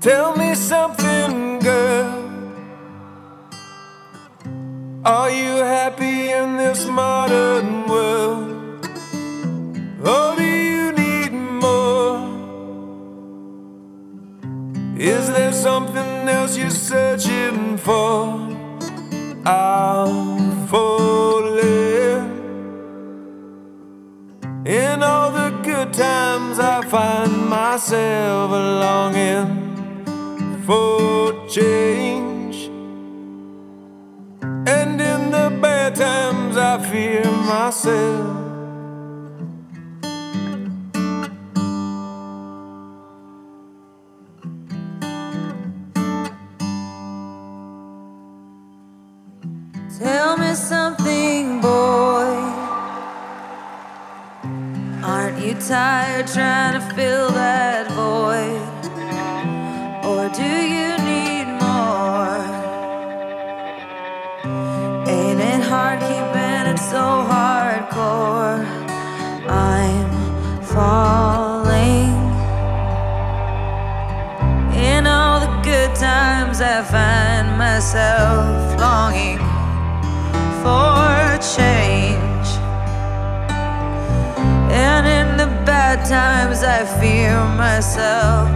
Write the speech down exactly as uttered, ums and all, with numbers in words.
Tell me something, girl. Are you happy in this modern world? Or do you need more? Is there something else you're searching for? I'm falling. In all the good times I find myself longing for change, and in the bad times I fear myself. Tell me something, boy. Aren't you tired trying to fill that void? Or do you need more? Ain't it hard keeping it so hardcore? I'm falling. In all the good times I find myself longing for change, and in the bad times I fear myself.